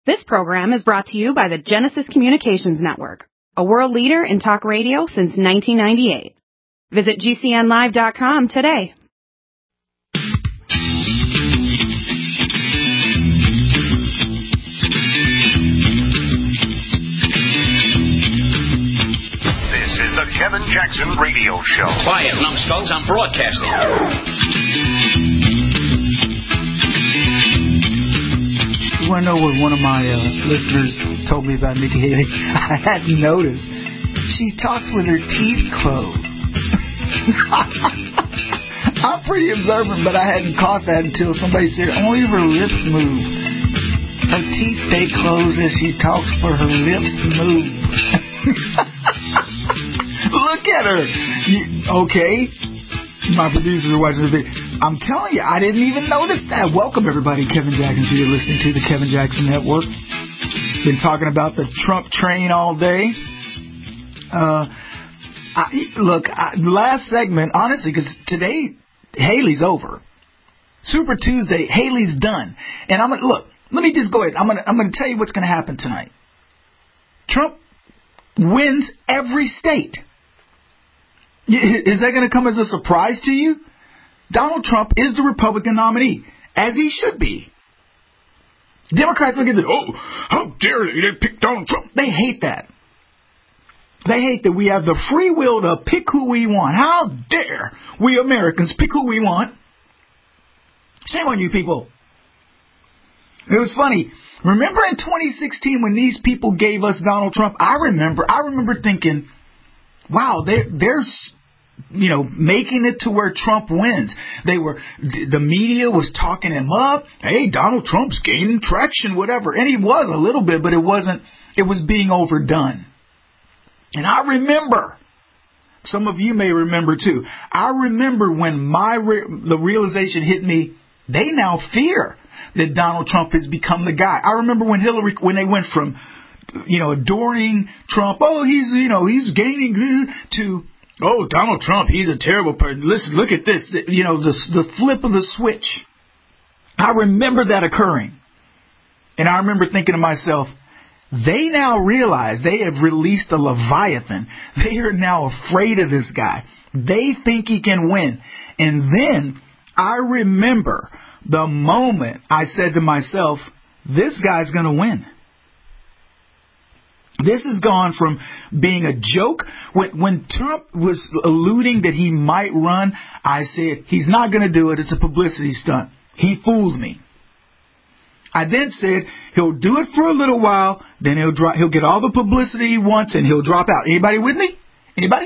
This program is brought to you by the Genesis Communications Network, a world leader in talk radio since 1998. Visit GCNlive.com today. This is the Kevin Jackson Radio Show. Quiet, numbskulls, I'm broadcasting. You want to know what one of my listeners told me about Nikki Haley? I hadn't noticed. She talks with her teeth closed. I'm pretty observant, but I hadn't caught that until somebody said only her lips move. Her teeth stay closed as she talks, for her lips move. Look at her. Okay. My producers are watching the video. I'm telling you, I didn't even notice that. Welcome, everybody. Kevin Jackson, so you're listening to the Kevin Jackson Network. Been talking about the Trump train all day. Last segment, honestly, because today, Haley's over. Super Tuesday, Haley's done. And I'm going to, look, let me just go ahead. I'm going to tell you what's going to happen tonight. Trump wins every state. Is that going to come as a surprise to you? Donald Trump is the Republican nominee, as he should be. Democrats look at it, oh, how dare they pick Donald Trump? They hate that. They hate that we have the free will to pick who we want. How dare we Americans pick who we want? Shame on you people. It was funny. Remember in 2016 when these people gave us Donald Trump? I remember thinking, wow, they're making it to where Trump wins. The media was talking him up. Hey, Donald Trump's gaining traction, whatever. And he was a little bit, but it was being overdone. And I remember, some of you may remember too, I remember when the realization hit me, they now fear that Donald Trump has become the guy. I remember when they went from adoring Trump, oh, he's gaining, to, oh, Donald Trump, he's a terrible person. Listen, look at this, the flip of the switch. I remember that occurring. And I remember thinking to myself, they now realize they have released a Leviathan. They are now afraid of this guy. They think he can win. And then I remember the moment I said to myself, this guy's going to win. This has gone from being a joke. When Trump was alluding that he might run, I said, he's not going to do it. It's a publicity stunt. He fooled me. I then said, he'll do it for a little while, then he'll get all the publicity he wants, and he'll drop out. Anybody with me? Anybody?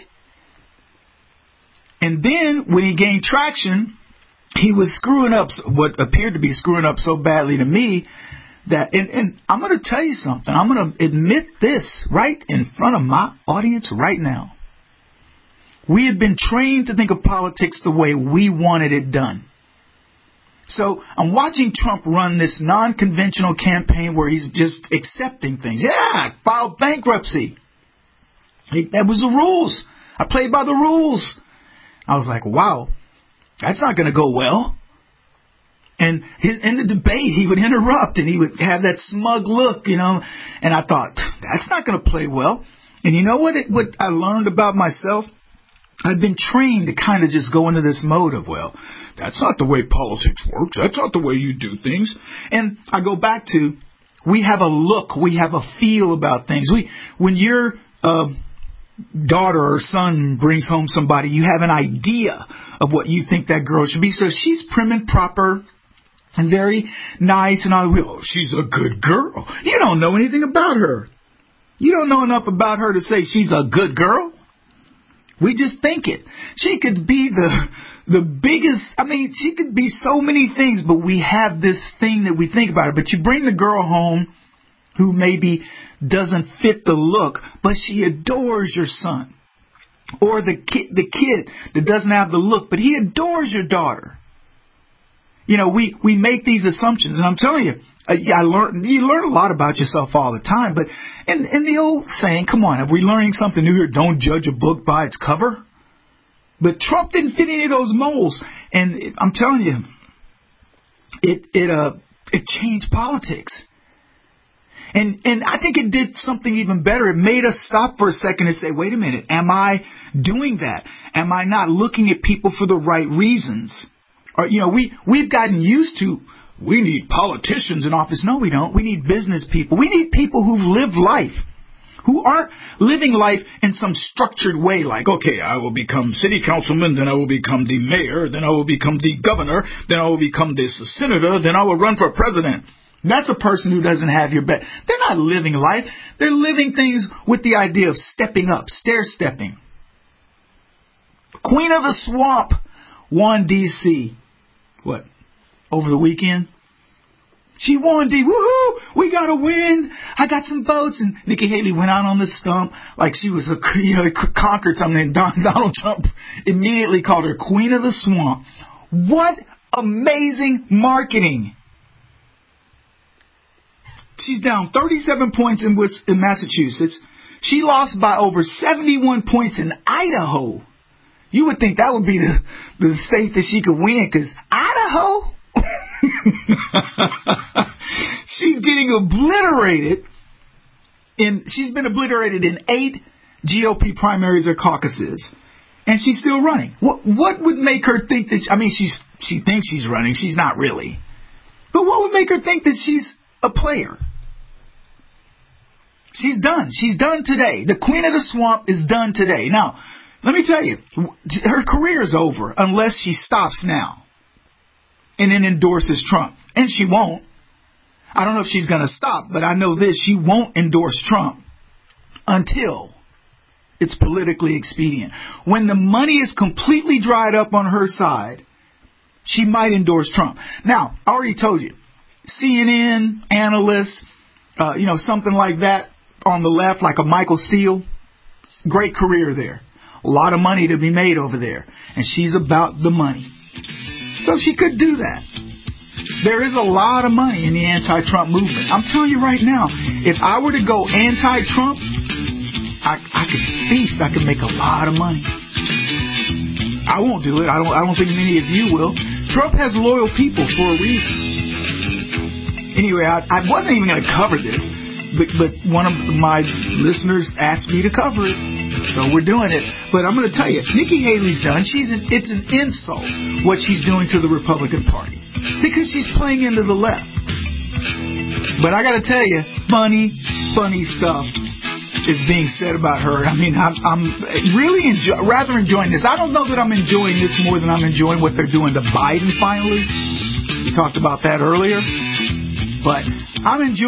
And then, when he gained traction, he was screwing up, what appeared to be screwing up so badly to me, that, and I'm going to tell you something. I'm going to admit this right in front of my audience right now. We had been trained to think of politics the way we wanted it done. So I'm watching Trump run this non-conventional campaign where he's just accepting things. Yeah, filed bankruptcy. That was the rules. I played by the rules. I was like, wow, that's not going to go well. And in the debate, he would interrupt and he would have that smug look, and I thought, that's not going to play well. And you know what I learned about myself? I've been trained to kind of just go into this mode of, well, that's not the way politics works. That's not the way you do things. And I go back to, we have a look, we have a feel about things. When your daughter or son brings home somebody, you have an idea of what you think that girl should be. So she's prim and proper and very nice and all. Oh, she's a good girl. You don't know anything about her. You don't know enough about her to say she's a good girl. We just think it. She could be the biggest, she could be so many things, but we have this thing that we think about her. But you bring the girl home who maybe doesn't fit the look, but she adores your son. Or the kid that doesn't have the look, but he adores your daughter. We make these assumptions, and I'm telling you, you learn a lot about yourself all the time, but and the old saying, come on, are we learning something new here? Don't judge a book by its cover. But Trump didn't fit any of those molds, and I'm telling you, it changed politics. And I think it did something even better. It made us stop for a second and say, wait a minute, am I doing that? Am I not looking at people for the right reasons? Or, we've gotten used to, we need politicians in office. No, we don't. We need business people. We need people who've lived life, who aren't living life in some structured way like, okay, I will become city councilman, then I will become the mayor, then I will become the governor, then I will become this senator, then I will run for president. That's a person who doesn't have your back. They're not living life. They're living things with the idea of stepping up, stair-stepping. Queen of the Swamp won D.C. What? Over the weekend? She won D. Woohoo! We got to win. I got some votes. And Nikki Haley went out on the stump like she was conquered something. And Donald Trump immediately called her Queen of the Swamp. What amazing marketing. She's down 37 points in Massachusetts. She lost by over 71 points in Idaho. You would think that would be the state that she could win, because Idaho? She's getting obliterated. She's been obliterated in 8 GOP primaries or caucuses, and she's still running. What would make her think that? She thinks she's running. She's not really. But what would make her think that she's a player? She's done. She's done today. The Queen of the Swamp is done today. Now, let me tell you, her career is over unless she stops now and then endorses Trump. And she won't. I don't know if she's going to stop, but I know this. She won't endorse Trump until it's politically expedient. When the money is completely dried up on her side, she might endorse Trump. Now, I already told you, CNN, analysts, something like that on the left, like a Michael Steele, great career there. A lot of money to be made over there. And she's about the money. So she could do that. There is a lot of money in the anti-Trump movement. I'm telling you right now, if I were to go anti-Trump, I could feast. I could make a lot of money. I won't do it. I don't think many of you will. Trump has loyal people for a reason. Anyway, I wasn't even going to cover this, but one of my listeners asked me to cover it, so we're doing it. But I'm going to tell you, Nikki Haley's done. It's an insult what she's doing to the Republican Party because she's playing into the left. But I got to tell you, funny stuff is being said about her. I'm really rather enjoying this. I don't know that I'm enjoying this more than I'm enjoying what they're doing to Biden finally. We talked about that earlier. But I'm going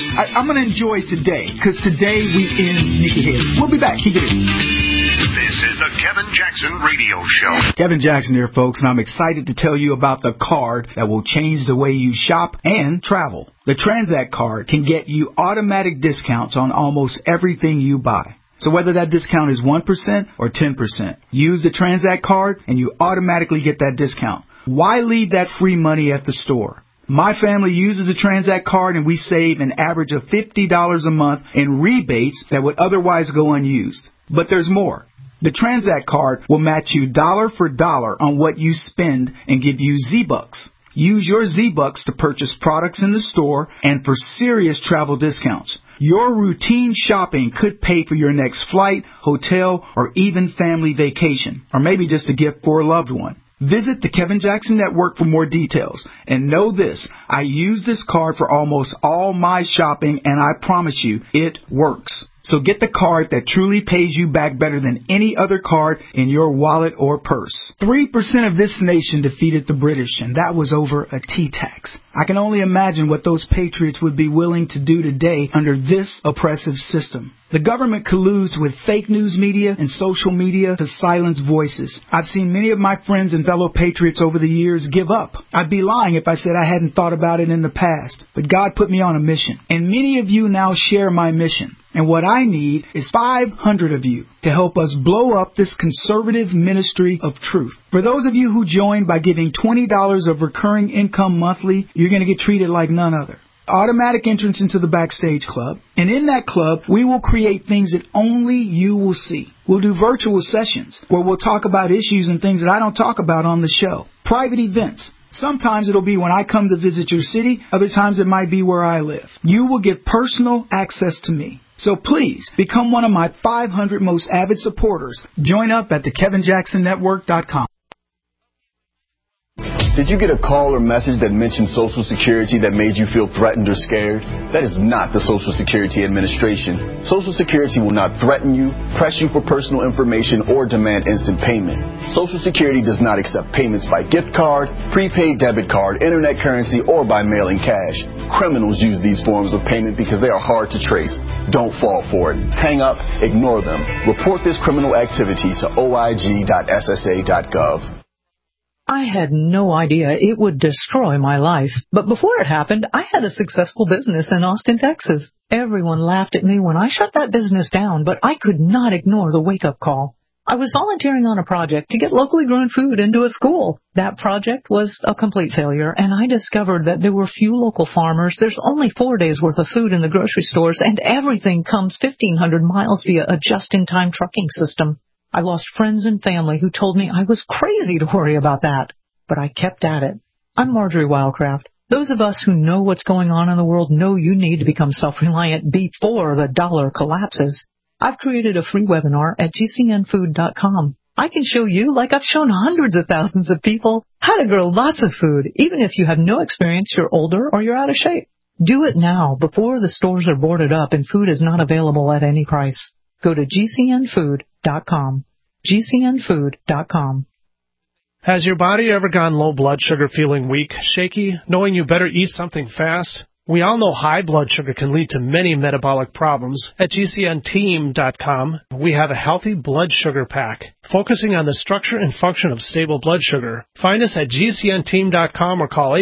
to enjoy today, because today we end Nikki Haley. We'll be back. Keep it in. This is the Kevin Jackson Radio Show. Kevin Jackson here, folks, and I'm excited to tell you about the card that will change the way you shop and travel. The Transact card can get you automatic discounts on almost everything you buy. So whether that discount is 1% or 10%, use the Transact card and you automatically get that discount. Why leave that free money at the store? My family uses the Transact card and we save an average of $50 a month in rebates that would otherwise go unused. But there's more. The Transact card will match you dollar for dollar on what you spend and give you Z-Bucks. Use your Z-Bucks to purchase products in the store and for serious travel discounts. Your routine shopping could pay for your next flight, hotel, or even family vacation, or maybe just a gift for a loved one. Visit the Kevin Jackson Network for more details. And know this, I use this card for almost all my shopping, and I promise you, it works. So get the card that truly pays you back better than any other card in your wallet or purse. 3% of this nation defeated the British, and that was over a tea tax. I can only imagine what those patriots would be willing to do today under this oppressive system. The government colludes with fake news media and social media to silence voices. I've seen many of my friends and fellow patriots over the years give up. I'd be lying if I said I hadn't thought about it in the past. But God put me on a mission. And many of you now share my mission. And what I need is 500 of you to help us blow up this conservative ministry of truth. For those of you who join by giving $20 of recurring income monthly, you're going to get treated like none other. Automatic entrance into the Backstage Club. And in that club, we will create things that only you will see. We'll do virtual sessions where we'll talk about issues and things that I don't talk about on the show. Private events. Sometimes it'll be when I come to visit your city. Other times it might be where I live. You will get personal access to me. So please, become one of my 500 most avid supporters. Join up at thekevinjacksonnetwork.com. Did you get a call or message that mentioned Social Security that made you feel threatened or scared? That is not the Social Security Administration. Social Security will not threaten you, press you for personal information, or demand instant payment. Social Security does not accept payments by gift card, prepaid debit card, internet currency, or by mailing cash. Criminals use these forms of payment because they are hard to trace. Don't fall for it. Hang up, ignore them. Report this criminal activity to oig.ssa.gov. I had no idea it would destroy my life. But before it happened, I had a successful business in Austin, Texas. Everyone laughed at me when I shut that business down, but I could not ignore the wake-up call. I was volunteering on a project to get locally grown food into a school. That project was a complete failure, and I discovered that there were few local farmers. There's only 4 days' worth of food in the grocery stores, and everything comes 1,500 miles via a just-in-time trucking system. I lost friends and family who told me I was crazy to worry about that. But I kept at it. I'm Marjorie Wildcraft. Those of us who know what's going on in the world know you need to become self-reliant before the dollar collapses. I've created a free webinar at gcnfood.com. I can show you, like I've shown hundreds of thousands of people, how to grow lots of food, even if you have no experience, you're older, or you're out of shape. Do it now, before the stores are boarded up and food is not available at any price. Go to gcnfood.com. gcnfood.com. Has your body ever gone low blood sugar, feeling weak, shaky, knowing you better eat something fast? We all know high blood sugar can lead to many metabolic problems. At GCNteam.com, we have a healthy blood sugar pack, focusing on the structure and function of stable blood sugar. Find us at GCNteam.com or call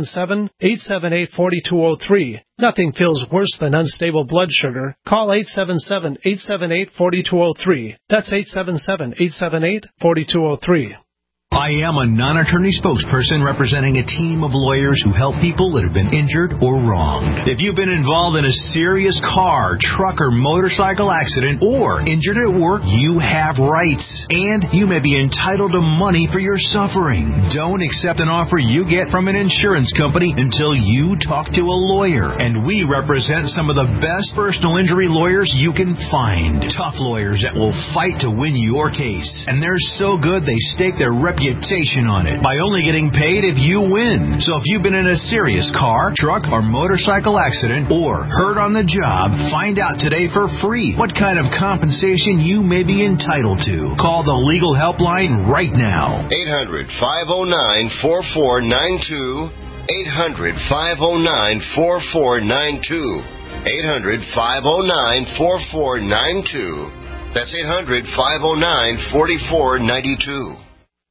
877-878-4203. Nothing feels worse than unstable blood sugar. Call 877-878-4203. That's 877-878-4203. I am a non-attorney spokesperson representing a team of lawyers who help people that have been injured or wronged. If you've been involved in a serious car, truck, or motorcycle accident or injured at work, you have rights, and you may be entitled to money for your suffering. Don't accept an offer you get from an insurance company until you talk to a lawyer, and we represent some of the best personal injury lawyers you can find. Tough lawyers that will fight to win your case, and they're so good they stake their reputation on it by only getting paid if you win. So if you've been in a serious car, truck, or motorcycle accident or hurt on the job, find out today for free what kind of compensation you may be entitled to. Call the legal helpline right now. 800-509-4492. 800-509-4492. 800-509-4492. That's 800-509-4492.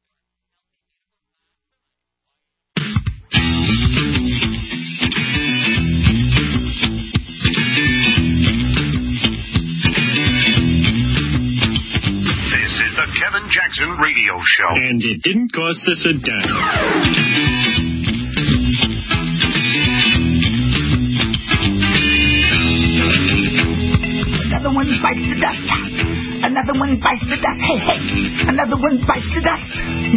Kevin Jackson Radio Show. And it didn't cost us a dime. Another one bites the dust. Another one bites the dust. Hey, hey. Another one bites the dust.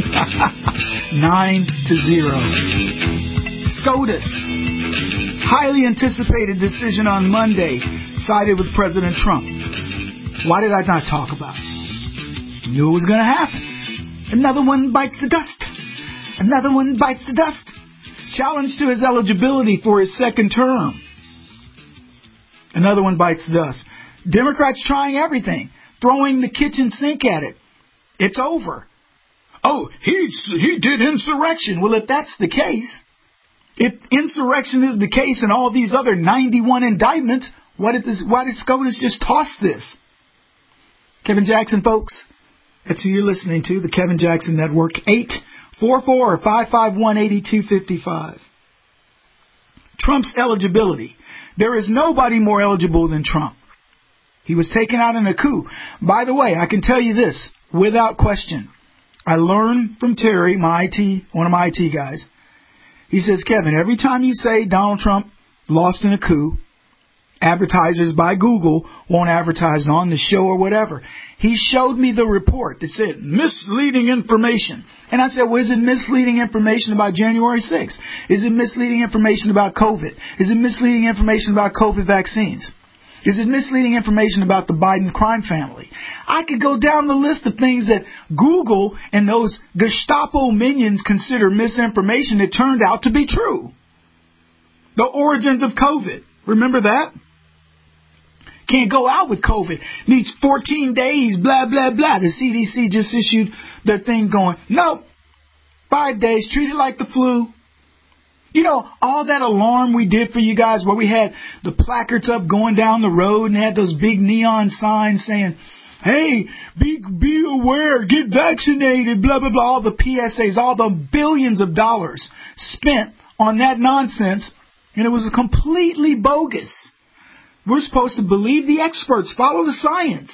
9-0. SCOTUS. Highly anticipated decision on Monday sided with President Trump. Why did I not talk about it? Knew it was going to happen. Another one bites the dust. Another one bites the dust. Challenge to his eligibility for his second term. Another one bites the dust. Democrats trying everything, throwing the kitchen sink at it. It's over. Oh, he did insurrection. Well, if that's the case, if insurrection is the case and all these other 91 indictments, why did SCOTUS just toss this? Kevin Jackson, folks. That's who you're listening to, the Kevin Jackson Network, 844-551-8255. Trump's eligibility. There is nobody more eligible than Trump. He was taken out in a coup. By the way, I can tell you this, without question. I learned from Terry, one of my IT guys. He says, Kevin, every time you say Donald Trump lost in a coup, Advertisers by Google won't advertise on the show or whatever. He showed me the report that said misleading information. And I said, well, is it misleading information about January 6th? Is it misleading information about COVID? Is it misleading information about COVID vaccines? Is it misleading information about the Biden crime family? I could go down the list of things that Google and those Gestapo minions consider misinformation that turned out to be true. The origins of COVID. Remember that? Can't go out with COVID. Needs 14 days, blah, blah, blah. The CDC just issued their thing going, nope, 5 days, treat it like the flu. You know, all that alarm we did for you guys where we had the placards up going down the road and they had those big neon signs saying, hey, be aware, get vaccinated, blah, blah, blah. All the PSAs, all the billions of dollars spent on that nonsense, and it was completely bogus. We're supposed to believe the experts, follow the science.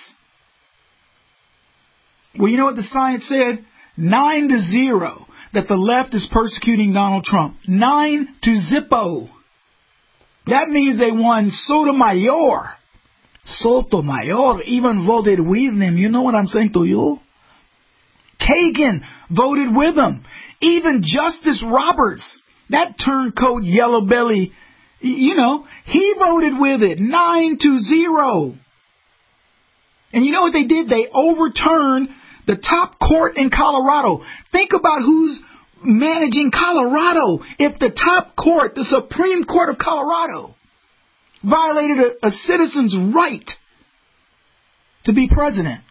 Well, you know what the science said? 9-0. That the left is persecuting Donald Trump. 9-0. That means they won Sotomayor. Sotomayor even voted with them. You know what I'm saying to you? Kagan voted with them. Even Justice Roberts, that turncoat yellow belly, you know, he voted with it. 9-0. And you know what they did? They overturned the top court in Colorado. Think about who's managing Colorado. If the top court, the Supreme Court of Colorado, violated a citizen's right to be president.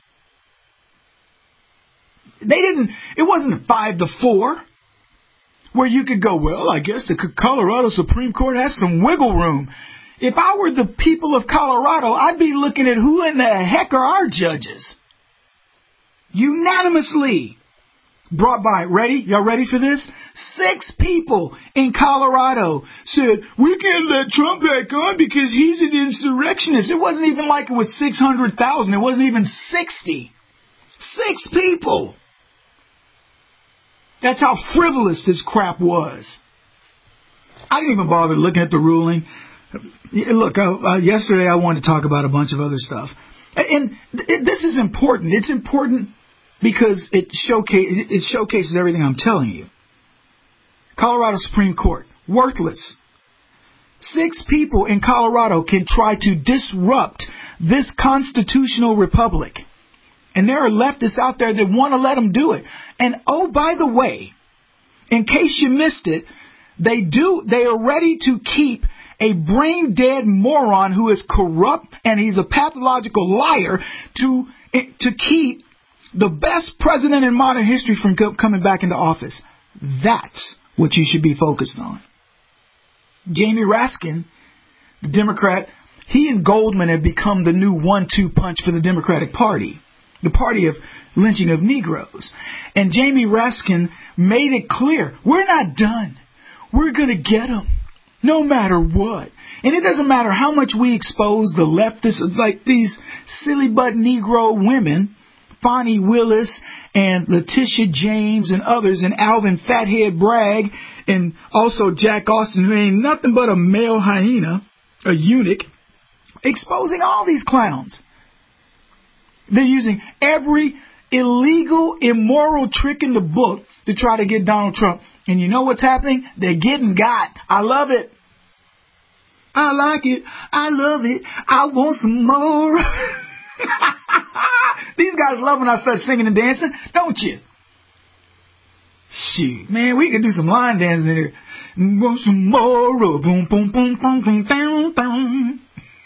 It wasn't 5-4 where you could go, well, I guess the Colorado Supreme Court has some wiggle room. If I were the people of Colorado, I'd be looking at who in the heck are our judges. Unanimously brought by, ready? Y'all ready for this? 6 people in Colorado said, we can't let Trump back on because he's an insurrectionist. It wasn't even like it was 600,000. It wasn't even 60. 6 people. That's how frivolous this crap was. I didn't even bother looking at the ruling. Look, yesterday I wanted to talk about a bunch of other stuff. And this is important. It's important because it showcases everything I'm telling you. Colorado Supreme Court, worthless. 6 people in Colorado can try to disrupt this constitutional republic. And there are leftists out there that want to let them do it. And oh, by the way, in case you missed it, they are ready to keep a brain-dead moron who is corrupt and he's a pathological liar to keep the best president in modern history from coming back into office. That's what you should be focused on. Jamie Raskin, the Democrat, he and Goldman have become the new 1-2 punch for the Democratic Party. The party of lynching of Negroes. And Jamie Raskin made it clear, we're not done. We're going to get them, no matter what. And it doesn't matter how much we expose the leftists, like these silly butt Negro women, Fonnie Willis and Letitia James and others, and Alvin Fathead Bragg, and also Jack Austin, who ain't nothing but a male hyena, a eunuch, exposing all these clowns. They're using every illegal, immoral trick in the book to try to get Donald Trump. And you know what's happening? They're getting got. I love it. I like it. I love it. I want some more. These guys love when I start singing and dancing, don't you? Shoot, man, we can do some line dancing in here. Want some more. Boom, boom, boom, boom, boom, boom, boom.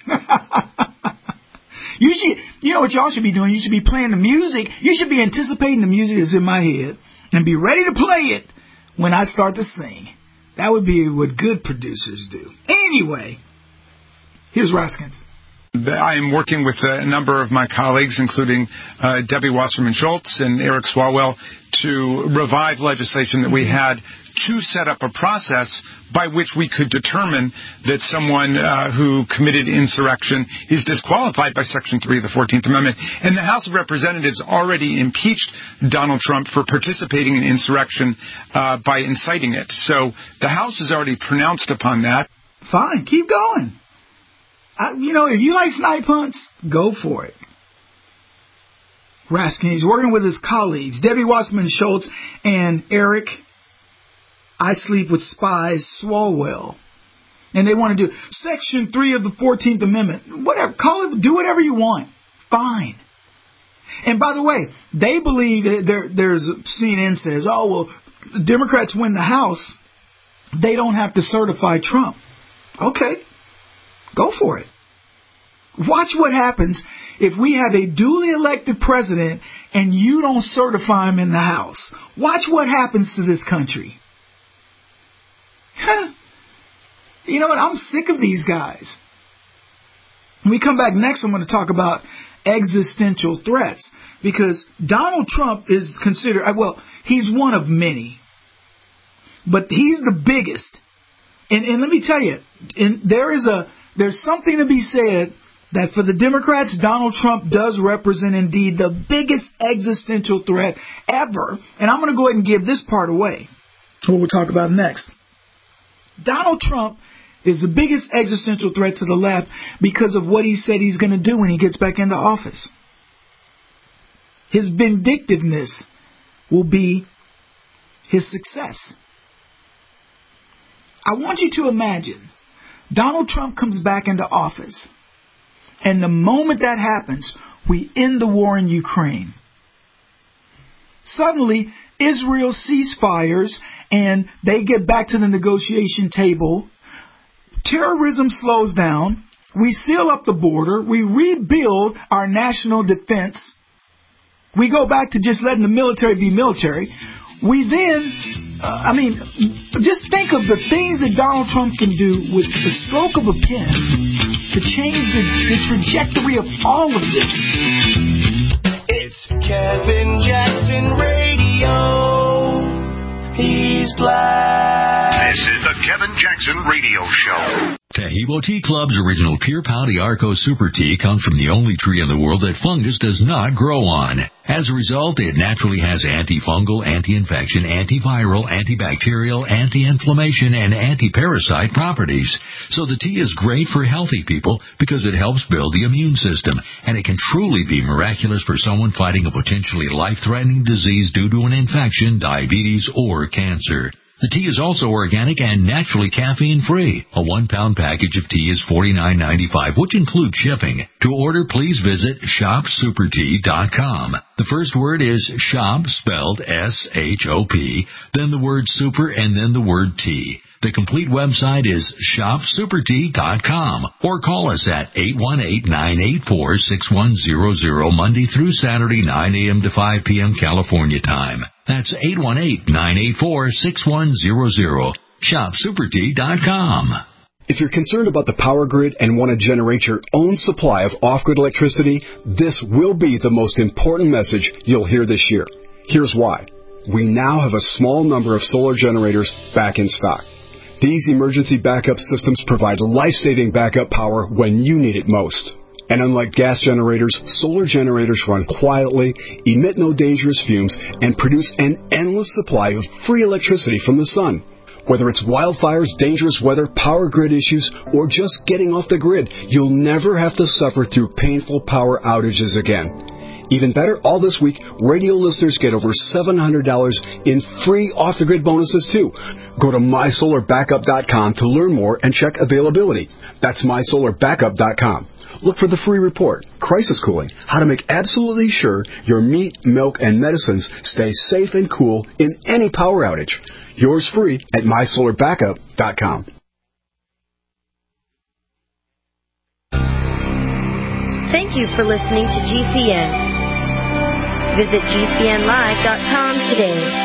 You know what y'all should be doing? You should be playing the music. You should be anticipating the music that's in my head and be ready to play it when I start to sing. That would be what good producers do. Anyway, here's Raskins. I am working with a number of my colleagues, including Debbie Wasserman Schultz and Eric Swalwell, to revive legislation that we had to set up a process by which we could determine that someone who committed insurrection is disqualified by Section 3 of the 14th Amendment. And the House of Representatives already impeached Donald Trump for participating in insurrection by inciting it. So the House has already pronounced upon that. Fine, keep going. if you like snipe hunts, go for it. Raskin, he's working with his colleagues, Debbie Wasserman Schultz and Eric I Sleep with Spies Swalwell. And they want to do Section 3 of the 14th Amendment. Whatever. Call it, do whatever you want. Fine. And by the way, they believe that there's CNN says, oh, well, Democrats win the House. They don't have to certify Trump. Okay. Go for it. Watch what happens if we have a duly elected president and you don't certify him in the House. Watch what happens to this country. You know what? I'm sick of these guys. When we come back next, I'm going to talk about existential threats, because Donald Trump is considered, well, he's one of many, but he's the biggest. And let me tell you, there's something to be said that for the Democrats, Donald Trump does represent indeed the biggest existential threat ever. And I'm going to go ahead and give this part away. That's what we'll talk about next. Donald Trump is the biggest existential threat to the left because of what he said he's going to do when he gets back into office. His vindictiveness will be his success. I want you to imagine Donald Trump comes back into office, and the moment that happens, we end the war in Ukraine. Suddenly, Israel ceasefires, and they get back to the negotiation table. Terrorism slows down. We seal up the border. We rebuild our national defense. We go back to just letting the military be military. We then, just think of the things that Donald Trump can do with the stroke of a pen to change the trajectory of all of this. It's Kevin Jackson Radio. He's black. This is the Kevin Jackson Radio Show. Taheebo Tea Club's original Pure Pouty Arco Super Tea comes from the only tree in the world that fungus does not grow on. As a result, it naturally has antifungal, anti-infection, antiviral, antibacterial, anti-inflammation, and anti-parasite properties. So the tea is great for healthy people because it helps build the immune system, and it can truly be miraculous for someone fighting a potentially life-threatening disease due to an infection, diabetes, or cancer. The tea is also organic and naturally caffeine-free. A 1-pound package of tea is $49.95, which includes shipping. To order, please visit shopsupertea.com. The first word is shop, spelled S-H-O-P, then the word super, and then the word tea. The complete website is shopsupertea.com, or call us at 818-984-6100 Monday through Saturday, 9 a.m. to 5 p.m. California time. That's 818-984-6100. shopsupertea.com. If you're concerned about the power grid and want to generate your own supply of off-grid electricity, this will be the most important message you'll hear this year. Here's why. We now have a small number of solar generators back in stock. These emergency backup systems provide life-saving backup power when you need it most. And unlike gas generators, solar generators run quietly, emit no dangerous fumes, and produce an endless supply of free electricity from the sun. Whether it's wildfires, dangerous weather, power grid issues, or just getting off the grid, you'll never have to suffer through painful power outages again. Even better, all this week, radio listeners get over $700 in free off-the-grid bonuses, too. Go to mysolarbackup.com to learn more and check availability. That's mysolarbackup.com. Look for the free report, Crisis Cooling, how to make absolutely sure your meat, milk, and medicines stay safe and cool in any power outage. Yours free at mysolarbackup.com. Thank you for listening to GCN. Visit GCNlive.com today.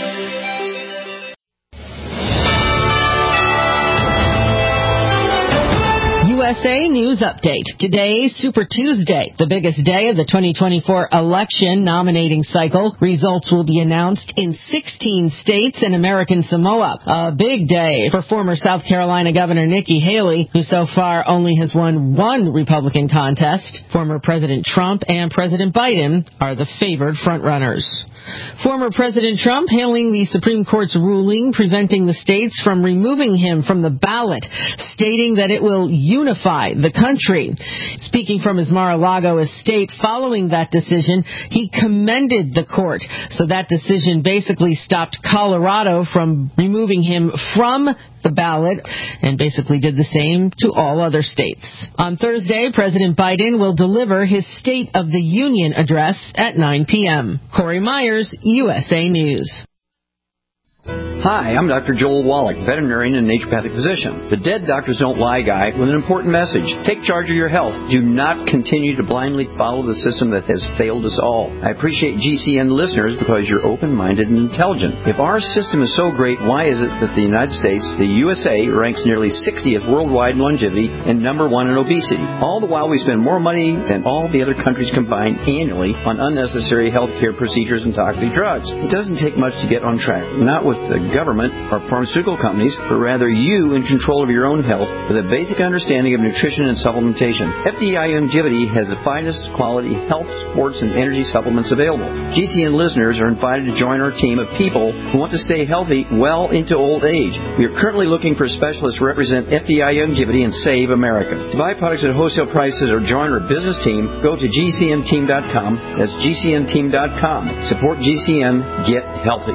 USA News Update. Today, Super Tuesday, the biggest day of the 2024 election nominating cycle. Results will be announced in 16 states and American Samoa. A big day for former South Carolina Governor Nikki Haley, who so far only has won one Republican contest. Former President Trump and President Biden are the favored frontrunners. Former President Trump hailing the Supreme Court's ruling preventing the states from removing him from the ballot, stating that it will unify unify the country. Speaking from his Mar-a-Lago estate following that decision, he commended the court. So that decision basically stopped Colorado from removing him from the ballot and basically did the same to all other states. On Thursday, President Biden will deliver his State of the Union address at 9 p.m. Corey Myers, USA News. Hi, I'm Dr. Joel Wallach, veterinarian and naturopathic physician. The Dead Doctors Don't Lie guy with an important message. Take charge of your health. Do not continue to blindly follow the system that has failed us all. I appreciate GCN listeners because you're open-minded and intelligent. If our system is so great, why is it that the United States, the USA, ranks nearly 60th worldwide in longevity and number 1 in obesity? All the while we spend more money than all the other countries combined annually on unnecessary health care procedures and toxic drugs. It doesn't take much to get on track. Not with the government or pharmaceutical companies, but rather you in control of your own health with a basic understanding of nutrition and supplementation. FDI Longevity has the finest quality health, sports, and energy supplements available. GCN listeners are invited to join our team of people who want to stay healthy well into old age. We are currently looking for specialists to represent FDI Longevity and Save America. To buy products at wholesale prices or join our business team, go to GCNteam.com. That's GCNteam.com. Support GCN. Get healthy.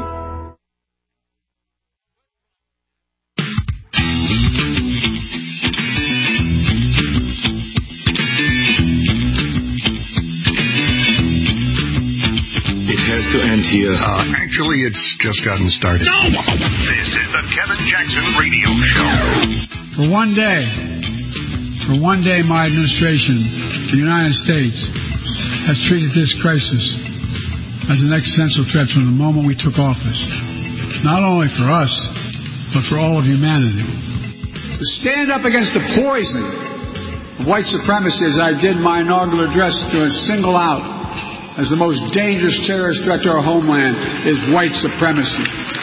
To end here. Actually, it's just gotten started. No! This is the Kevin Jackson Radio Show. For one day, my administration, the United States, has treated this crisis as an existential threat from the moment we took office. Not only for us, but for all of humanity. To stand up against the poison of white supremacy, as I did my inaugural address, to single out as the most dangerous terrorist threat to our homeland is white supremacy.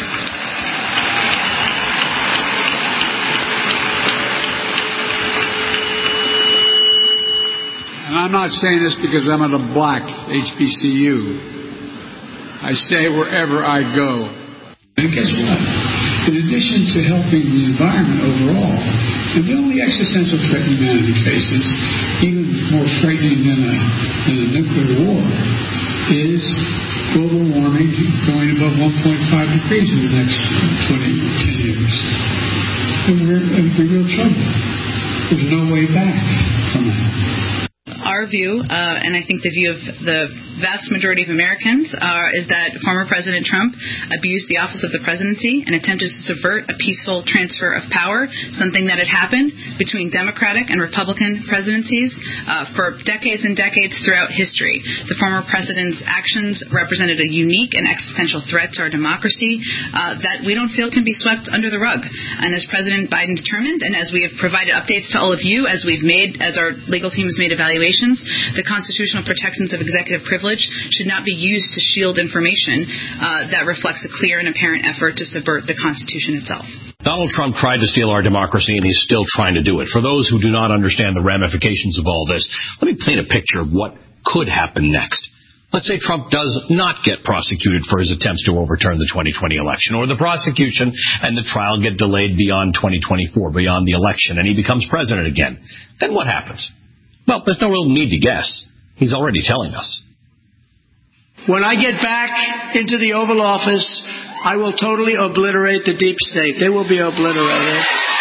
And I'm not saying this because I'm at a black HBCU. I say it wherever I go. And guess what? In addition to helping the environment overall, and the only existential threat humanity faces, even more frightening than a nuclear war, is global warming going above 1.5 degrees in the next 10 years. And we're in real trouble. There's no way back from that. Our view, and I think the view of the vast majority of Americans, is that former President Trump abused the office of the presidency and attempted to subvert a peaceful transfer of power, something that had happened between Democratic and Republican presidencies for decades and decades throughout history. The former president's actions represented a unique and existential threat to our democracy that we don't feel can be swept under the rug. And as President Biden determined, and as we have provided updates to all of you, as our legal team has made evaluations, the constitutional protections of executive privilege should not be used to shield information that reflects a clear and apparent effort to subvert the Constitution itself. Donald Trump tried to steal our democracy, and he's still trying to do it. For those who do not understand the ramifications of all this, let me paint a picture of what could happen next. Let's say Trump does not get prosecuted for his attempts to overturn the 2020 election, or the prosecution and the trial get delayed beyond 2024, beyond the election, and he becomes president again. Then what happens? Well, there's no real need to guess. He's already telling us. When I get back into the Oval Office, I will totally obliterate the deep state. They will be obliterated.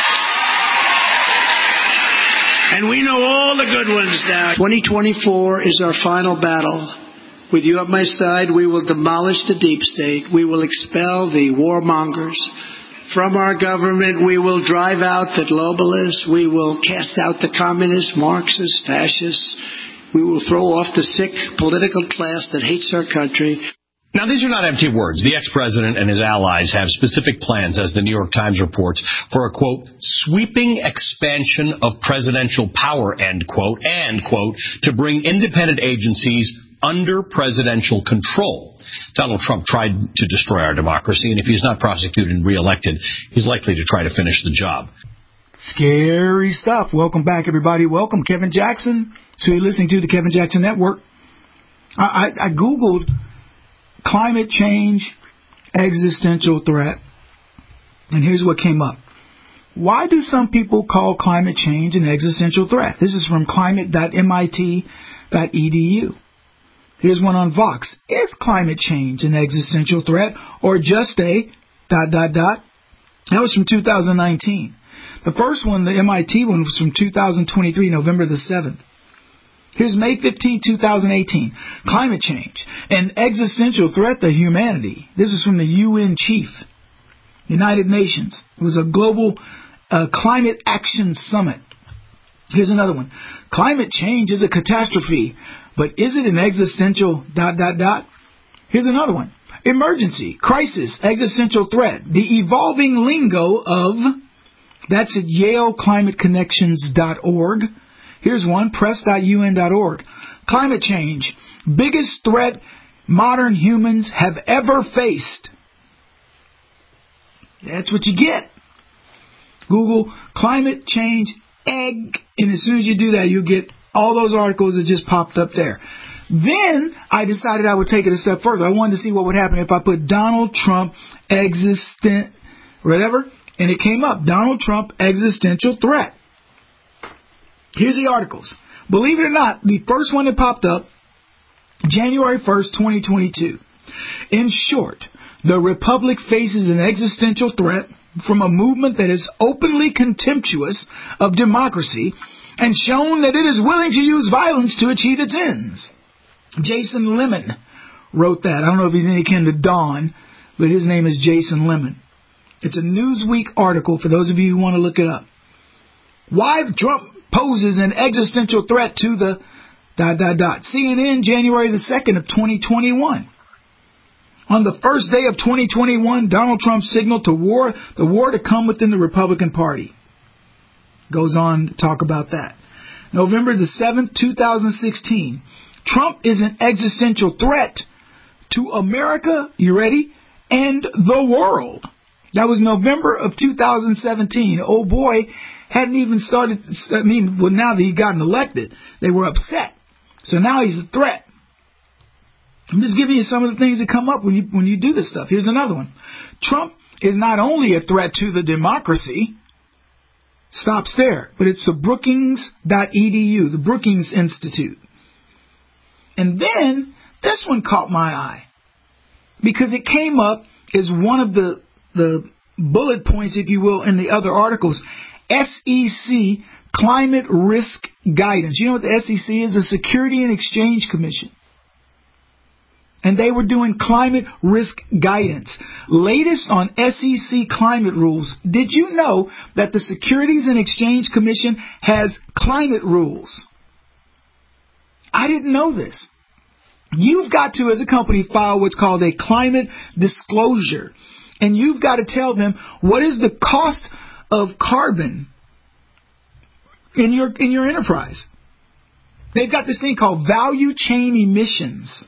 And we know all the good ones now. 2024 is our final battle. With you at my side, we will demolish the deep state. We will expel the warmongers from our government. We will drive out the globalists. We will cast out the communists, Marxists, fascists. We will throw off the sick political class that hates our country. Now, these are not empty words. The ex-president and his allies have specific plans, as the New York Times reports, for a, quote, sweeping expansion of presidential power, end quote, and, quote, to bring independent agencies under presidential control. Donald Trump tried to destroy our democracy, and if he's not prosecuted and reelected, he's likely to try to finish the job. Scary stuff. Welcome back, everybody. Welcome, Kevin Jackson. So you're listening to the Kevin Jackson Network. I Googled climate change existential threat, and here's what came up. Why do some people call climate change an existential threat? This is from climate.mit.edu. Here's one on Vox. Is climate change an existential threat or just a ... That was from 2019. The first one, the MIT one, was from 2023, November the 7th. Here's May 15, 2018. Climate change, an existential threat to humanity. This is from the UN chief, United Nations. It was a global climate action summit. Here's another one. Climate change is a catastrophe, but is it an existential ... Here's another one. Emergency, crisis, existential threat. The evolving lingo of... That's at YaleClimateConnections.org. Here's one, press.un.org. Climate change, biggest threat modern humans have ever faced. That's what you get. Google climate change egg, and as soon as you do that, you'll get all those articles that just popped up there. Then I decided I would take it a step further. I wanted to see what would happen if I put Donald Trump whatever, and it came up, Donald Trump existential threat. Here's the articles. Believe it or not, the first one that popped up, January 1st, 2022. In short, the Republic faces an existential threat from a movement that is openly contemptuous of democracy and shown that it is willing to use violence to achieve its ends. Jason Lemon wrote that. I don't know if he's any kin to Don, but his name is Jason Lemon. It's a Newsweek article for those of you who want to look it up. Why Trump poses an existential threat to the ... CNN, January the 2nd of 2021. On the first day of 2021, Donald Trump signaled to the war to come within the Republican Party. Goes on to talk about that. November the 7th, 2016. Trump is an existential threat to America, you ready, and the world. That was November of 2017. Oh boy, hadn't even started, now that he gotten elected, they were upset. So now he's a threat. I'm just giving you some of the things that come up when you do this stuff. Here's another one. Trump is not only a threat to the democracy, stops there, but it's the Brookings.edu, the Brookings Institute. And then this one caught my eye because it came up as one of the bullet points, if you will, in the other articles. SEC Climate Risk Guidance. You know what the SEC is? The Security and Exchange Commission. And they were doing climate risk guidance. Latest on SEC climate rules. Did you know that the Securities and Exchange Commission has climate rules? I didn't know this. You've got to, as a company, file what's called a climate disclosure. And you've got to tell them what is the cost of carbon in your enterprise. They've got this thing called value chain emissions.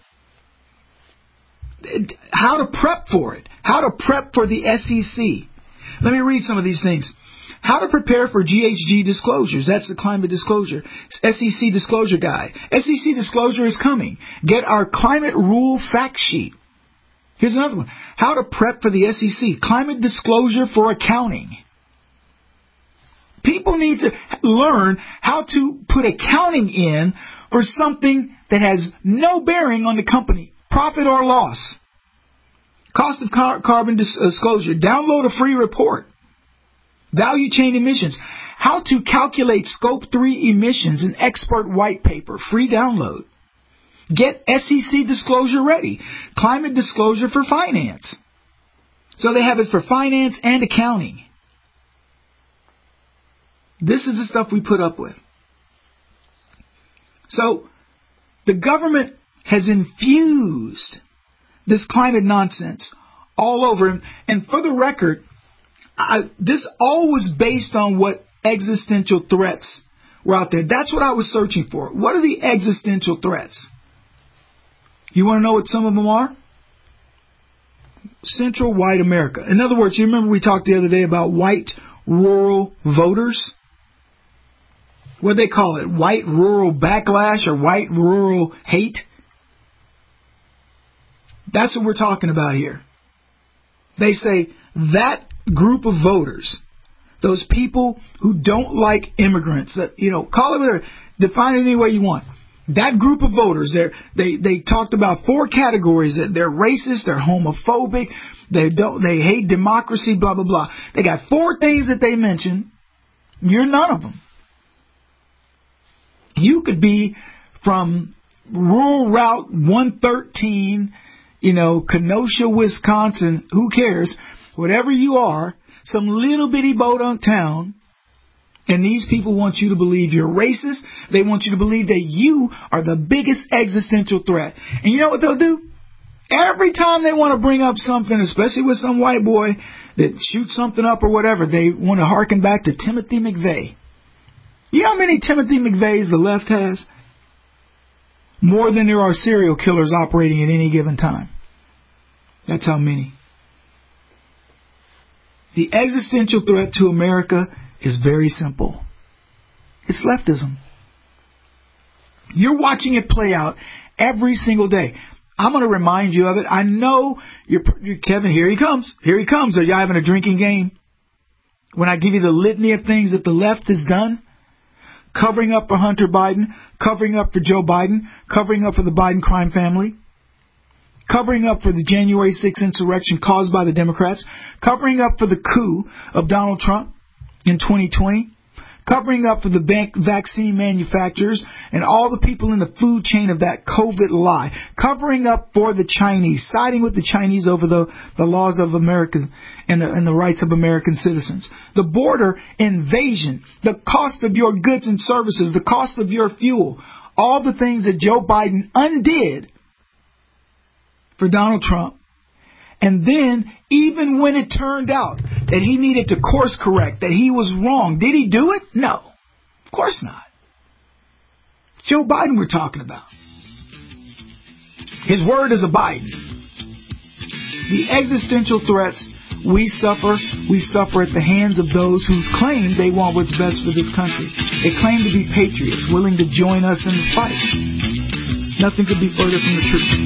How to prep for it. How to prep for the SEC. Let me read some of these things. How to prepare for GHG disclosures. That's the climate disclosure. SEC disclosure guide. SEC disclosure is coming. Get our climate rule fact sheet. Here's another one. How to prep for the SEC. Climate disclosure for accounting. People need to learn how to put accounting in for something that has no bearing on the company. Profit or loss. Cost of carbon disclosure. Download a free report. Value chain emissions. How to calculate Scope 3 emissions. An expert white paper. Free download. Get SEC disclosure ready. Climate disclosure for finance. So they have it for finance and accounting. This is the stuff we put up with. So the government has infused this climate nonsense all over. And for the record, this all was based on what existential threats were out there. That's what I was searching for. What are the existential threats? You want to know what some of them are? Central white America. In other words, you remember we talked the other day about white rural voters? What do they call it? White rural backlash or white rural hate? That's what we're talking about here. They say that group of voters, those people who don't like immigrants, that, call it whatever, define it any way you want. That group of voters, they talked about 4 categories. They're racist, they're homophobic, they hate democracy, blah, blah, blah. They got 4 things that they mentioned. You're none of them. You could be from rural Route 113, Kenosha, Wisconsin, who cares? Whatever you are, some little bitty bodunk town, and these people want you to believe you're racist. They want you to believe that you are the biggest existential threat. And you know what they'll do? Every time they want to bring up something, especially with some white boy that shoots something up or whatever, they want to harken back to Timothy McVeigh. You know how many Timothy McVeighs the left has? More than there are serial killers operating at any given time. That's how many. The existential threat to America is very simple. It's leftism. You're watching it play out every single day. I'm going to remind you of it. I know you're Kevin, here he comes. Here he comes. Are y'all having a drinking game? When I give you the litany of things that the left has done, covering up for Hunter Biden, covering up for Joe Biden, covering up for the Biden crime family, covering up for the January 6th insurrection caused by the Democrats, covering up for the coup of Donald Trump in 2020, covering up for the vaccine manufacturers and all the people in the food chain of that COVID lie, covering up for the Chinese, siding with the Chinese over the laws of America and the rights of American citizens, the border invasion, the cost of your goods and services, the cost of your fuel, all the things that Joe Biden undid for Donald Trump. And then, even when it turned out that he needed to course correct, that he was wrong, did he do it? No. Of course not. Joe Biden we're talking about. His word is abiding. The existential threats we suffer at the hands of those who claim they want what's best for this country. They claim to be patriots, willing to join us in the fight. Nothing could be further from the truth.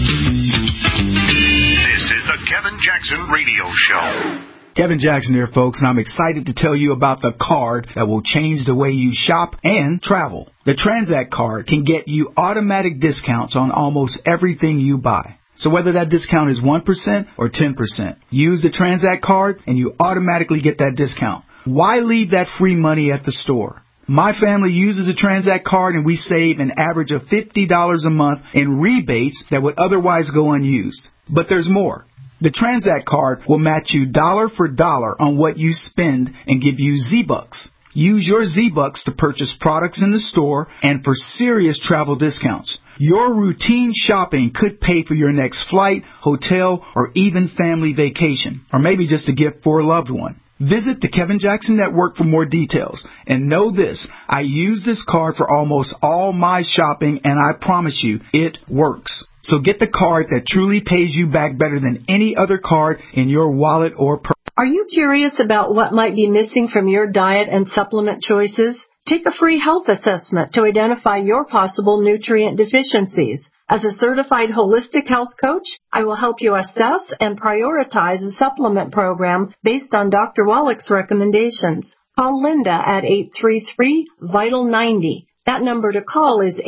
The Kevin Jackson Radio Show. Kevin Jackson here, folks, and I'm excited to tell you about the card that will change the way you shop and travel. The Transact card can get you automatic discounts on almost everything you buy. So whether that discount is 1% or 10%, use the Transact card and you automatically get that discount. Why leave that free money at the store? My family uses a Transact card and we save an average of $50 a month in rebates that would otherwise go unused. But there's more. The Transact card will match you dollar for dollar on what you spend and give you Z-Bucks. Use your Z-Bucks to purchase products in the store and for serious travel discounts. Your routine shopping could pay for your next flight, hotel, or even family vacation, or maybe just a gift for a loved one. Visit the Kevin Jackson Network for more details. And know this, I use this card for almost all my shopping, and I promise you, it works. So get the card that truly pays you back better than any other card in your wallet or purse. Are you curious about what might be missing from your diet and supplement choices? Take a free health assessment to identify your possible nutrient deficiencies. As a certified holistic health coach, I will help you assess and prioritize a supplement program based on Dr. Wallach's recommendations. Call Linda at 833-VITAL-90. That number to call is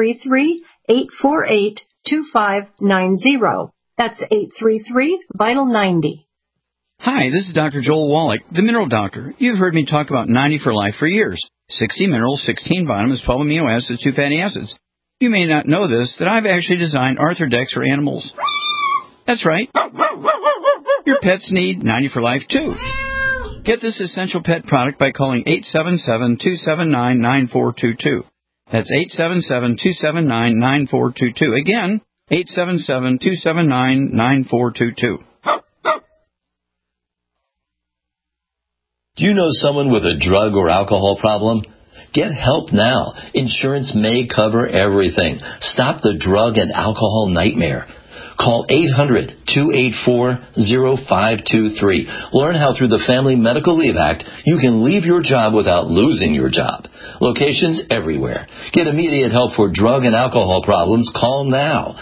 833-848-2590. That's 833-VITAL-90. Hi, this is Dr. Joel Wallach, the Mineral Doctor. You've heard me talk about 90 for Life for years. 60 minerals, 16 vitamins, 12 amino acids, 2 fatty acids. You may not know this, that I've actually designed Arthrodex for animals. That's right. Your pets need 90 for Life, too. Get this essential pet product by calling 877-279-9422. That's 877-279-9422. Again, 877-279-9422. Do you know someone with a drug or alcohol problem? Get help now. Insurance may cover everything. Stop the drug and alcohol nightmare. Call 800-284-0523. Learn how through the Family Medical Leave Act you can leave your job without losing your job. Locations everywhere. Get immediate help for drug and alcohol problems. Call now.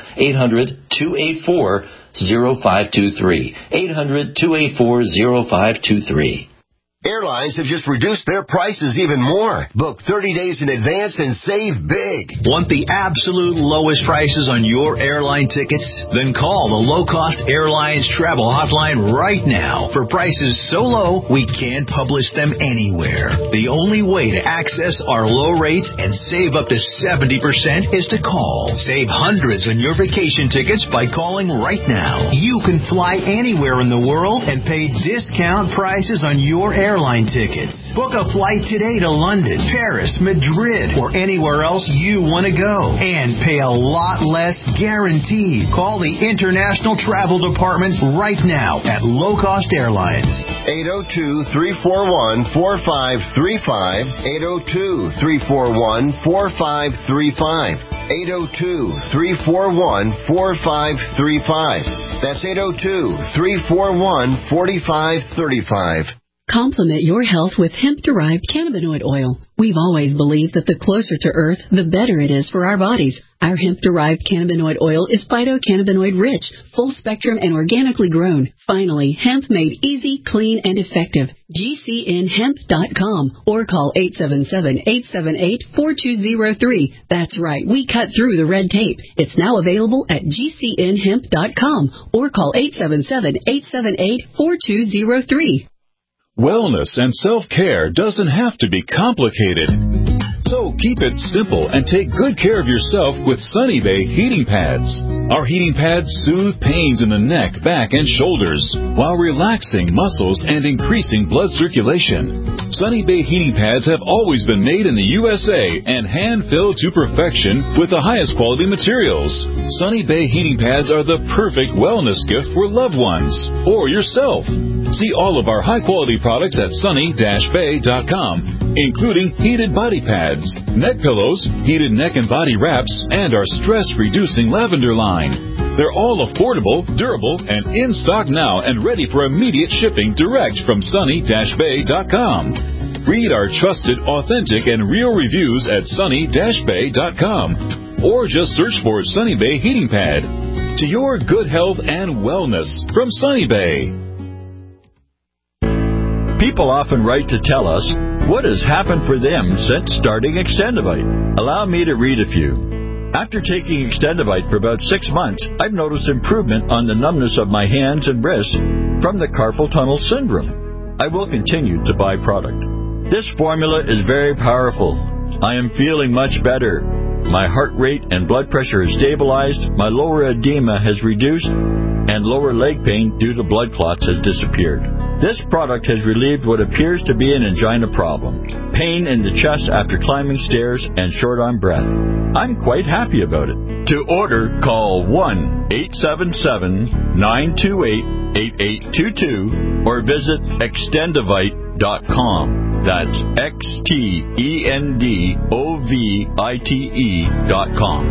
800-284-0523. 800-284-0523. Airlines have just reduced their prices even more. Book 30 days in advance and save big. Want the absolute lowest prices on your airline tickets? Then call the Low Cost Airlines Travel Hotline right now for prices so low we can't publish them anywhere. The only way to access our low rates and save up to 70% is to call. Save hundreds on your vacation tickets by calling right now. You can fly anywhere in the world and pay discount prices on your airline tickets. Book a flight today to London, Paris, Madrid, or anywhere else you want to go and pay a lot less guaranteed. Call the International Travel Department right now at Low Cost Airlines. 802-341-4535. 802-341-4535. 802-341-4535. That's 802-341-4535. Complement your health with hemp-derived cannabinoid oil. We've always believed that the closer to Earth, the better it is for our bodies. Our hemp-derived cannabinoid oil is phytocannabinoid-rich, full-spectrum, and organically grown. Finally, hemp made easy, clean, and effective. GCNhemp.com or call 877-878-4203. That's right, we cut through the red tape. It's now available at GCNhemp.com or call 877-878-4203. Wellness and self-care doesn't have to be complicated. So keep it simple and take good care of yourself with Sunny Bay heating pads. Our heating pads soothe pains in the neck, back, and shoulders while relaxing muscles and increasing blood circulation. Sunny Bay heating pads have always been made in the USA and hand-filled to perfection with the highest quality materials. Sunny Bay heating pads are the perfect wellness gift for loved ones or yourself. See all of our high-quality products at sunny-bay.com, including heated body pads, neck pillows, heated neck and body wraps, and our stress-reducing lavender line. They're all affordable, durable, and in stock now and ready for immediate shipping direct from sunny-bay.com. Read our trusted, authentic, and real reviews at sunny-bay.com or just search for Sunny Bay Heating Pad. To your good health and wellness from Sunny Bay. People often write to tell us what has happened for them since starting Extendivite. Allow me to read a few. After taking Extendivite for about 6 months, I've noticed improvement on the numbness of my hands and wrists from the carpal tunnel syndrome. I will continue to buy product. This formula is very powerful. I am feeling much better. My heart rate and blood pressure has stabilized, my lower edema has reduced, and lower leg pain due to blood clots has disappeared. This product has relieved what appears to be an angina problem, pain in the chest after climbing stairs, and short on breath. I'm quite happy about it. To order, call 1-877-928-8822 or visit Extendivite.com. That's Extendovite.com.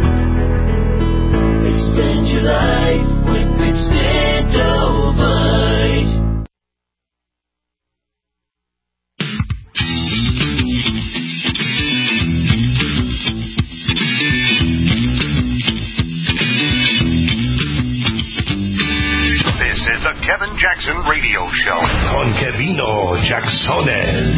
Extend your life with Extendovite. This is the Kevin Jackson Radio Show. Con Kevino Jacksones.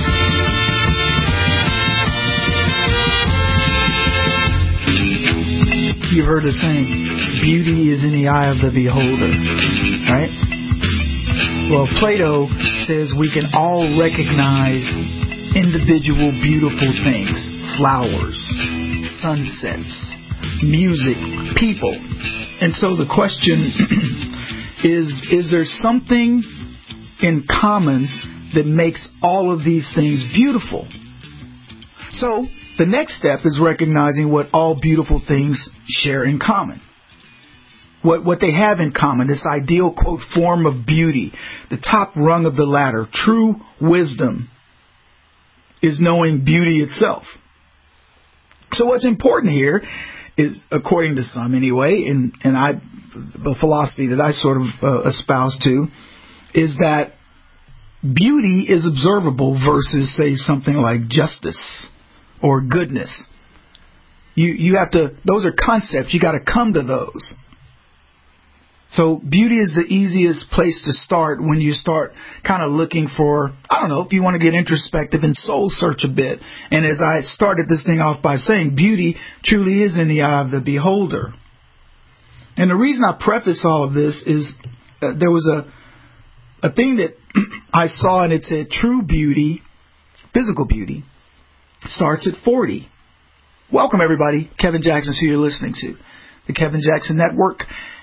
You've heard the saying, beauty is in the eye of the beholder, right? Well, Plato says we can all recognize individual beautiful things, flowers, sunsets, music, people. And so the question is there something in common that makes all of these things beautiful? So the next step is recognizing what all beautiful things share in common. What they have in common, this ideal, quote, form of beauty, the top rung of the ladder, true wisdom, is knowing beauty itself. So what's important here is, according to some anyway, and the philosophy that I sort of espouse to, is that beauty is observable versus, say, something like justice or goodness. You have to, those are concepts, you got to come to those. So beauty is the easiest place to start when you start kind of looking for, I don't know, if you want to get introspective and soul search a bit. And as I started this thing off by saying, beauty truly is in the eye of the beholder. And the reason I preface all of this is there was a thing that I saw, and it said true beauty, physical beauty, starts at 40. Welcome, everybody. Kevin Jackson's who you're listening to. The Kevin Jackson Network,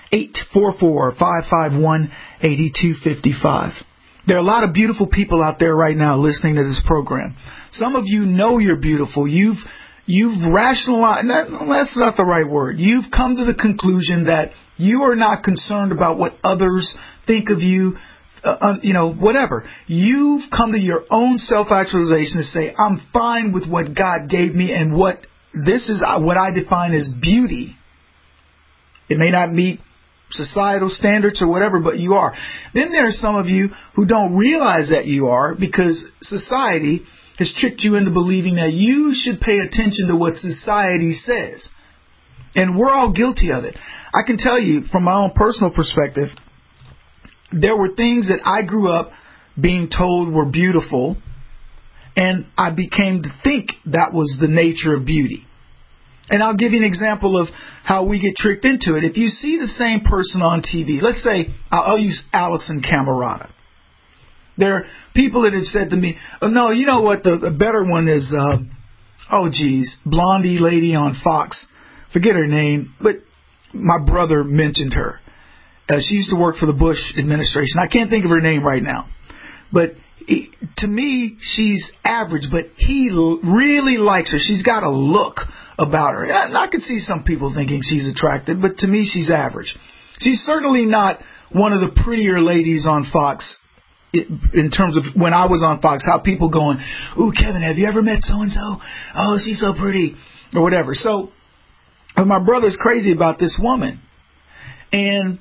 844-551-8255. There are a lot of beautiful people out there right now listening to this program. Some of you know you're beautiful. You've rationalized, that's not the right word. You've come to the conclusion that you are not concerned about what others think of you, whatever. You've come to your own self-actualization to say, I'm fine with what God gave me, and this is what I define as beauty. It may not meet societal standards or whatever, but you are. Then there are some of you who don't realize that you are, because society has tricked you into believing that you should pay attention to what society says. And we're all guilty of it. I can tell you from my own personal perspective, there were things that I grew up being told were beautiful, and I became to think that was the nature of beauty. And I'll give you an example of how we get tricked into it. If you see the same person on TV, let's say, I'll use Alison Camerata. There are people that have said to me, oh, no, you know what, the better one is, blondie lady on Fox. Forget her name, but my brother mentioned her. She used to work for the Bush administration. I can't think of her name right now. But to me, she's average, but he really likes her. She's got a look about her. And I could see some people thinking she's attractive, but to me, she's average. She's certainly not one of the prettier ladies on Fox in terms of when I was on Fox, how people going, ooh, Kevin, have you ever met so-and-so? Oh, she's so pretty, or whatever. So my brother's crazy about this woman. And,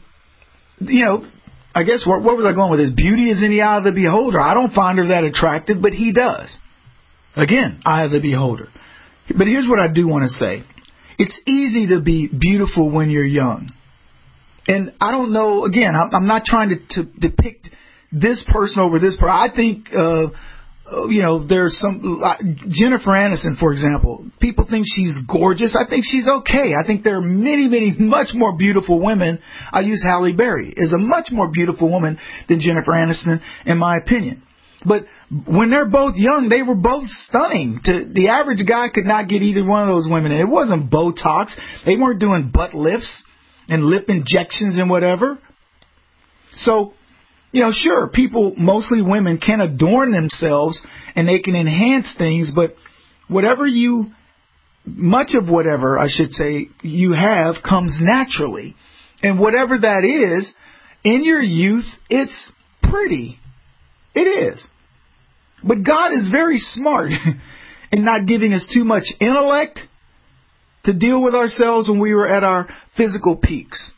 I guess where was I going with this? Beauty is in the eye of the beholder. I don't find her that attractive, but he does. Again, eye of the beholder. But here's what I do want to say. It's easy to be beautiful when you're young. And I don't know, again, I'm not trying to depict this person over this person. I think, there's some, Jennifer Aniston, for example. People think she's gorgeous. I think she's okay. I think there are many, many much more beautiful women. I use Halle Berry as a much more beautiful woman than Jennifer Aniston, in my opinion. But when they're both young, they were both stunning. The average guy could not get either one of those women. And it wasn't Botox. They weren't doing butt lifts and lip injections and whatever. So, sure, people, mostly women, can adorn themselves and they can enhance things, but much of whatever, I should say, you have comes naturally. And whatever that is, in your youth, it's pretty. It is. But God is very smart in not giving us too much intellect to deal with ourselves when we were at our physical peaks.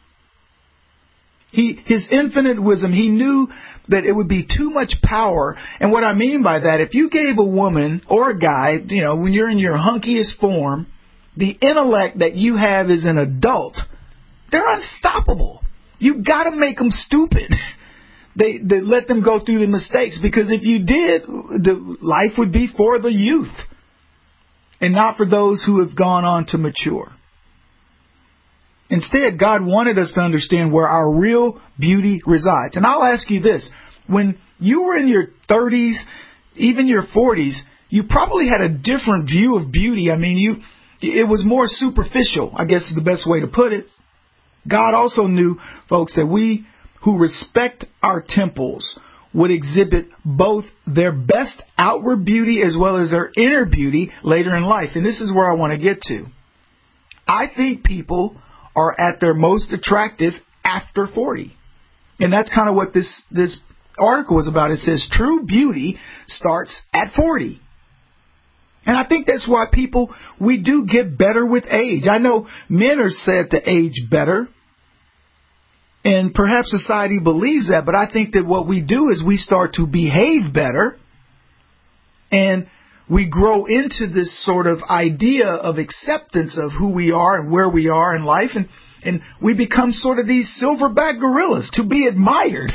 His infinite wisdom, he knew that it would be too much power. And what I mean by that, if you gave a woman or a guy, when you're in your hunkiest form, the intellect that you have as an adult, they're unstoppable. You've got to make them stupid. They let them go through the mistakes, because if you did, the life would be for the youth and not for those who have gone on to mature. Instead, God wanted us to understand where our real beauty resides. And I'll ask you this. When you were in your 30s, even your 40s, you probably had a different view of beauty. I mean, it was more superficial, I guess is the best way to put it. God also knew, folks, that we who respect our temples would exhibit both their best outward beauty as well as their inner beauty later in life. And this is where I want to get to. I think people are at their most attractive after 40. And that's kind of what this article was about. It says true beauty starts at 40. And I think that's why we do get better with age. I know men are said to age better, and perhaps society believes that, but I think that what we do is we start to behave better, and we grow into this sort of idea of acceptance of who we are and where we are in life, and we become sort of these silverback gorillas to be admired.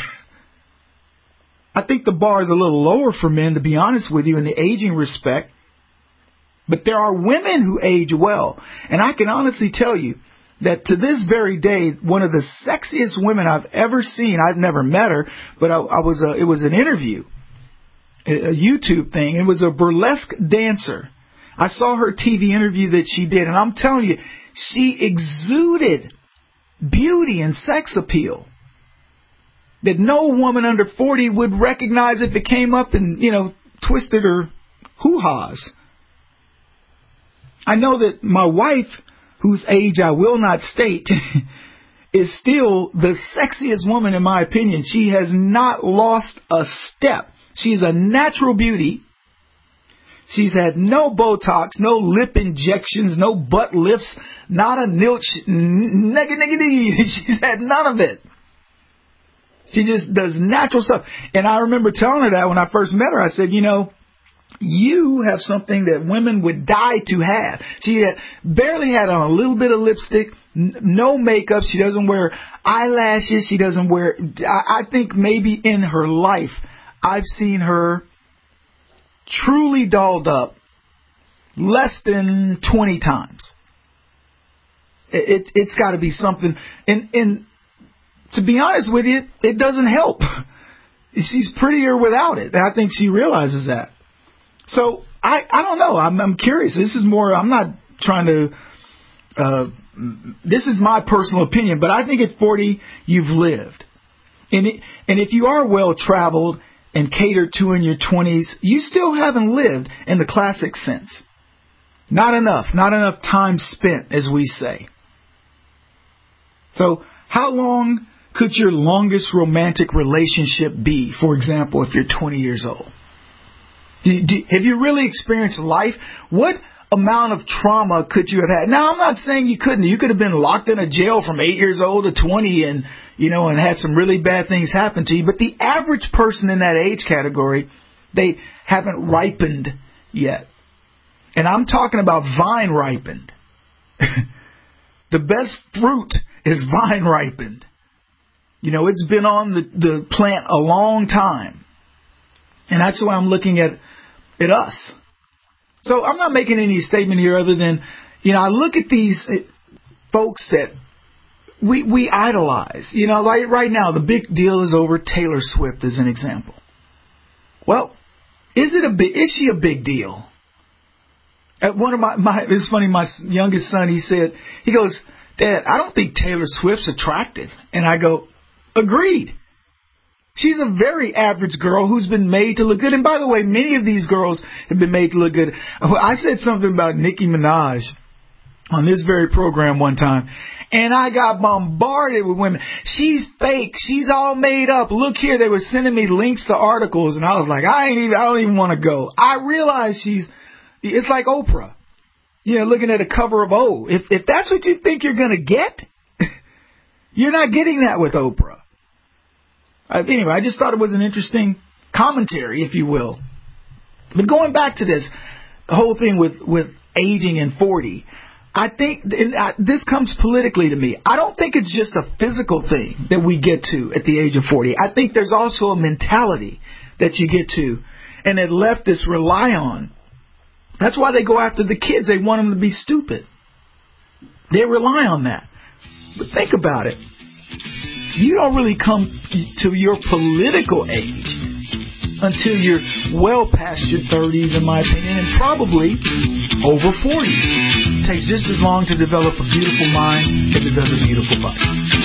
I think the bar is a little lower for men, to be honest with you, in the aging respect. But there are women who age well. And I can honestly tell you that to this very day, one of the sexiest women I've ever seen, I've never met her, but it was an interview, a YouTube thing. It was a burlesque dancer. I saw her TV interview that she did, and I'm telling you, she exuded beauty and sex appeal that no woman under 40 would recognize if it came up and, twisted her hoo-ha's. I know that my wife, whose age I will not state, is still the sexiest woman in my opinion. She has not lost a step. She is a natural beauty. She's had no Botox, no lip injections, no butt lifts, not a nilch, she's had none of it. She just does natural stuff. And I remember telling her that when I first met her. I said, you have something that women would die to have. She barely had on a little bit of lipstick, no makeup. She doesn't wear eyelashes. She doesn't wear... I think maybe in her life, I've seen her truly dolled up less than 20 times. It's got to be something. And to be honest with you, it doesn't help. She's prettier without it. I think she realizes that. So I don't know. I'm curious. This is more. I'm not trying to. This is my personal opinion, but I think at 40 you've lived, and if you are well traveled and catered to in your 20s, you still haven't lived in the classic sense. Not enough time spent, as we say. So how long could your longest romantic relationship be? For example, if you're 20 years old. Have you really experienced life? What amount of trauma could you have had? Now, I'm not saying you couldn't. You could have been locked in a jail from 8 years old to 20 and had some really bad things happen to you. But the average person in that age category, they haven't ripened yet. And I'm talking about vine ripened. The best fruit is vine ripened. It's been on the plant a long time. And that's why I'm looking at us. So I'm not making any statement here other than, I look at these folks that we idolize. Like right now, the big deal is over Taylor Swift as an example. Well, is she a big deal? At one of it's funny, my youngest son, he goes, Dad, I don't think Taylor Swift's attractive. And I go, agreed. She's a very average girl who's been made to look good. And by the way, many of these girls have been made to look good. I said something about Nicki Minaj on this very program one time, and I got bombarded with women. She's fake. She's all made up. Look here. They were sending me links to articles, and I was like, I don't even want to go. I realize it's like Oprah. Looking at a cover of O. If that's what you think you're going to get, you're not getting that with Oprah. Anyway, I just thought it was an interesting commentary, if you will. But going back to this, the whole thing with aging and 40, I think this comes politically to me. I don't think it's just a physical thing that we get to at the age of 40. I think there's also a mentality that you get to and that leftists rely on. That's why they go after the kids. They want them to be stupid. They rely on that. But think about it. You don't really come to your political age until you're well past your 30s, in my opinion, and probably over 40. It takes just as long to develop a beautiful mind as it does a beautiful body.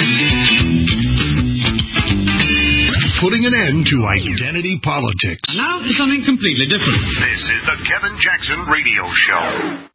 Putting an end to identity politics. And now for something completely different. This is the Kevin Jackson Radio Show.